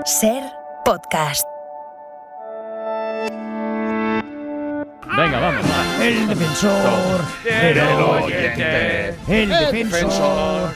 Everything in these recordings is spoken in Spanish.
SER Podcast. Venga, vamos. El defensor del oyente. El defensor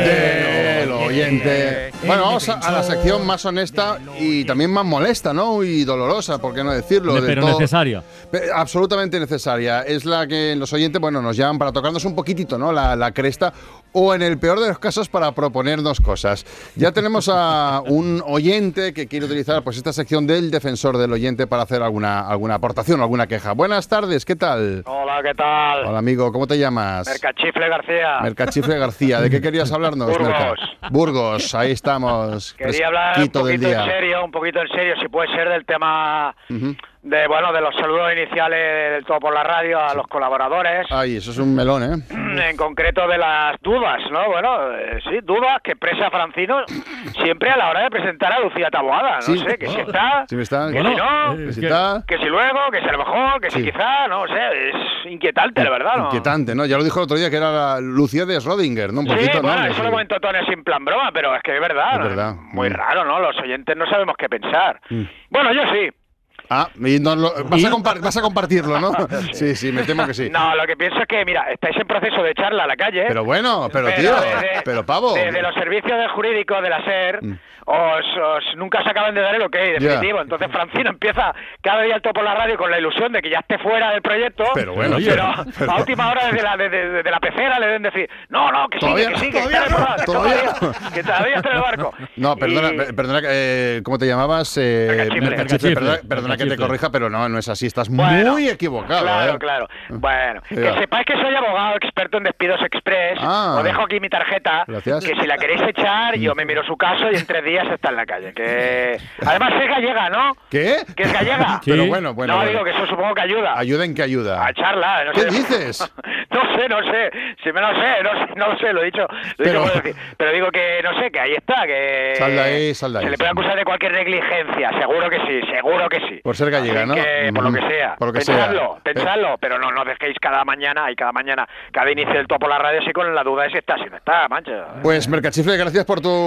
del oyente. Bueno, vamos a la sección más honesta y también más molesta, ¿no? Y dolorosa, ¿por qué no decirlo? Pero necesaria. Absolutamente necesaria. Es la que los oyentes, bueno, nos llaman para tocarnos un poquitito, ¿no? La cresta, o en el peor de los casos para proponernos cosas. Ya tenemos a un oyente que quiere utilizar pues esta sección del defensor del oyente para hacer alguna aportación, alguna queja. Buenas tardes, ¿qué tal? Hola, ¿qué tal? Hola, amigo, ¿cómo te llamas? Mercachifle García. Mercachifle García. ¿De qué querías hablarnos? Burgos. Burgos, ahí estamos. Quería hablar un poquito en serio, si puede ser, del tema de los saludos iniciales del Todo por la Radio a los colaboradores. Ay, eso es un melón, ¿eh? En concreto de las dudas, ¿no? Sí, dudas que expresa Francino siempre a la hora de presentar a Lucía Taboada. No sé, que si está, sí está, que si no, que si luego, que si a lo mejor, que si quizá, no sé, es inquietante, la verdad, ¿no? Inquietante, ¿no? Ya lo dijo el otro día que era la Lucía de Schrödinger, ¿no? Un poquito, bueno, ¿no? eso lo comentó Tony sin plan broma, pero es que es verdad. Es verdad. Muy raro, ¿no? Los oyentes no sabemos qué pensar. Bueno, yo sí. Ah, y vas a compartirlo, ¿no? Sí, me temo que sí. No, lo que pienso es que, mira, estáis en proceso de charla a la calle. Pero bueno, tío, pero pavo. Desde los servicios de jurídico de la SER, nunca se acaban de dar el ok definitivo. Yeah. Entonces Francino empieza cada día el Todo por la Radio con la ilusión de que ya esté fuera del proyecto. Pero bueno, pero a última hora desde la pecera le deben decir, no, que sí, que todavía está en el barco. No, perdona, ¿cómo te llamabas? Perdona que te corrija, pero no es así, estás muy equivocado. Claro. Bueno, que sepáis que soy abogado experto en despidos express. Os dejo aquí mi tarjeta. Gracias. Que si la queréis echar, yo me miro su caso y en 3 días está en la calle. Que además es gallega, ¿no? ¿Qué? Que es gallega. Sí. Pero bueno. No, digo que eso supongo que ayuda. ¿Ayuda en qué ayuda? A echarla. No ¿Qué sé. dices? No sé. Si me lo sé, no lo sé, lo he dicho. Pero digo que, no sé, que ahí está. Que sal de ahí. Se le puede acusar de cualquier negligencia. Seguro que sí. Por ser gallega, ¿no? Que, por lo que sea. Pensadlo, pero no dejéis cada inicio del Todo por la Radio así con la duda de si está, si no está, mancho. Pues Mercachifle, gracias por tu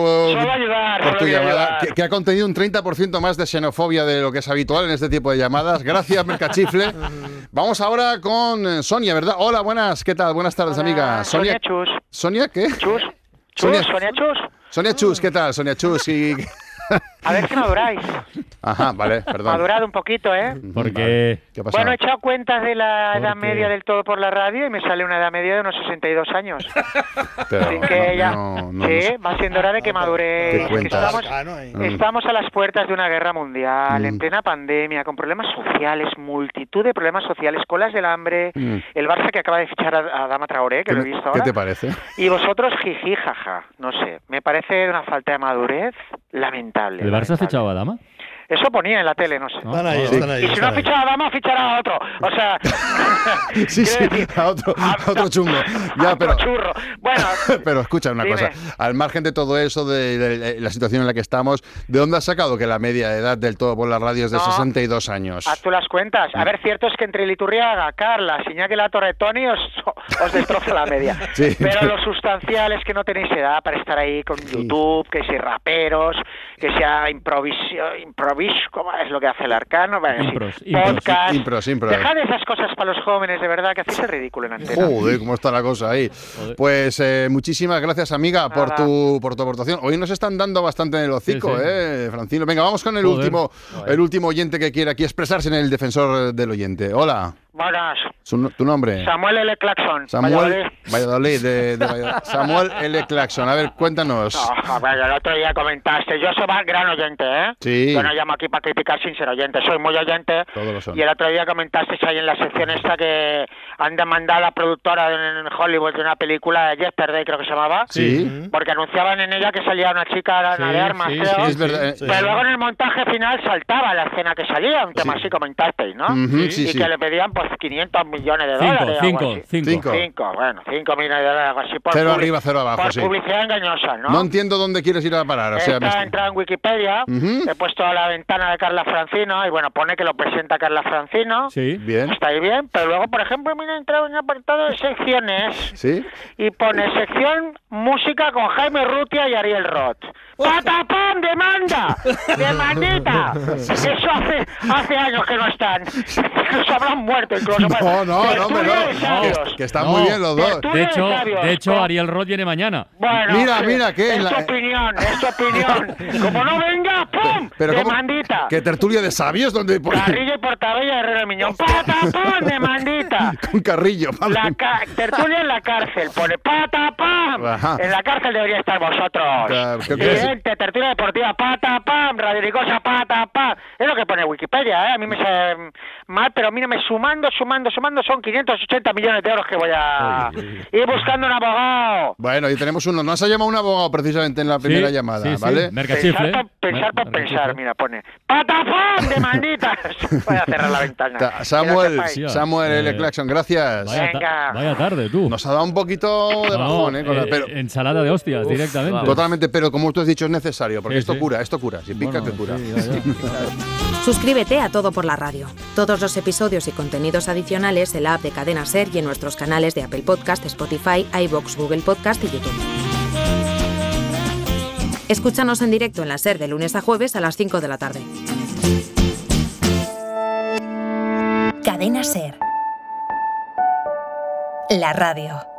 llamada, que ha contenido un 30% más de xenofobia de lo que es habitual en este tipo de llamadas. Gracias, Mercachifle. Vamos ahora con Sonia, ¿verdad? Hola, buenas, ¿qué tal? Buenas tardes, amiga. Sonia Chus. ¿Sonia qué? Chus. Sonia Chus. Sonia Chus, ¿qué tal? Sonia Chus y... A ver si maduráis. Ajá, vale, perdón. Madurado un poquito, ¿eh? ¿Por qué? ¿Qué pasa? Bueno, he echado cuentas de la edad media del Todo por la Radio y me sale una edad media de unos 62 años. Pero así que ya, va siendo hora de que maduréis. Estamos a las puertas de una guerra mundial, en plena pandemia, con problemas sociales, multitud de problemas sociales, colas del hambre, el Barça que acaba de fichar a Adama Traoré, que lo he visto ahora. ¿Qué te parece? Y vosotros, jiji, jaja, no sé. Me parece una falta de madurez lamentable. ¿El Barça ha fichado a Adama? Eso ponía en la tele, no sé. Están ahí. Y si no ha fichado a Adama, fichará a otro. O sea... sí, a otro chungo. Ya, pero... churro. Bueno... Pero escucha una cosa. Al margen de todo eso, de la situación en la que estamos, ¿de dónde has sacado que la media de edad del Todo por la Radio es de 62 años? Haz tú las cuentas. A ver, cierto es que entre Liturriaga, Carla, Iñaki La Torre, Toni, os destroza la media. Sí. Pero lo sustancial es que no tenéis edad para estar ahí con YouTube, que si raperos, que sea improviso, ¿cómo es lo que hace el Arcano? Podcast. Impros. Dejad esas cosas para los jóvenes, de verdad, que hacéis el ridículo en antena. Joder, cómo está la cosa ahí. Joder. Pues muchísimas gracias, amiga, por tu aportación. Hoy nos están dando bastante en el hocico, Francino. Venga, vamos con el último oyente que quiere aquí expresarse en el defensor del oyente. Hola. Buenas. ¿Tu nombre? Samuel L. Claxon. Valladolid. Samuel L. Claxon. A ver, cuéntanos. No, a ver, el otro día comentaste. Yo soy gran oyente, ¿eh? Sí. Yo no llamo aquí para criticar sin ser oyente. Soy muy oyente. Todos lo son. Y el otro día comentaste ahí en la sección esta que han demandado a la productora en Hollywood de una película, Yesterday, creo que se llamaba. Sí. Porque anunciaban en ella que salía una chica de armas, creo. Sí, es verdad. Pero luego en el montaje final saltaba la escena que salía, un tema así comentasteis, ¿no? Sí. Que le pedían pues 500 millones de dólares. 5. Bueno, 5 millones de dólares, algo así. Cero arriba, cero abajo, por sí. publicidad engañosa, ¿no? No entiendo dónde quieres ir a parar. O sea, he entrado en Wikipedia, he puesto a la ventana de Carla Francino, y bueno, pone que lo presenta Carla Francino. Sí, bien. Está ahí bien, pero luego, por ejemplo, mira, he entrado en un apartado de secciones. ¿Sí? Y pone sección música con Jaime Rutia y Ariel Roth. ¡Patapam! ¡Demanda! ¡Demandita! Eso hace años que no están. Eso habrán muerto incluso. No, que están muy bien los dos. De hecho, Ariel Roth viene mañana. Bueno, mira, ¿qué? Es tu opinión. Como no venga, ¡pum! Pero demandita. ¿Qué tertulia de sabios? Donde Carrillo y Portabella, Herrero Miñón. ¡Patapam! ¡Demandita! Con Carrillo, vale. Tertulia en la cárcel. Pone ¡patapam! En la cárcel debería estar vosotros. Siguiente, tertulia deportiva, ¡patapam! Radio Ricosa, ¡patapam! Es lo que pone Wikipedia, ¿eh? A mí me sale mal, pero mírame, sumando, son 580 millones de euros que voy a ir buscando un abogado. Bueno, y tenemos uno. Nos ha llamado un abogado precisamente en la primera llamada, ¿vale? Pensar, mira, pone ¡patapam! ¡Demandita! Voy a cerrar la ventana. Samuel L. Claxon, gracias. Vaya tarde, tú. Nos ha dado un poquito de bajón, pero ensalada de hostias, directamente. Totalmente, pero como tú has dicho, es necesario, porque esto cura. Si pica, que cura. Suscríbete a Todo por la Radio. Todos los episodios y contenidos adicionales en la app de Cadena SER y en nuestros canales de Apple Podcast, Spotify, iVoox, Google Podcast y YouTube. Escúchanos en directo en la SER de lunes a jueves a las 5 de la tarde. Cadena SER. La radio.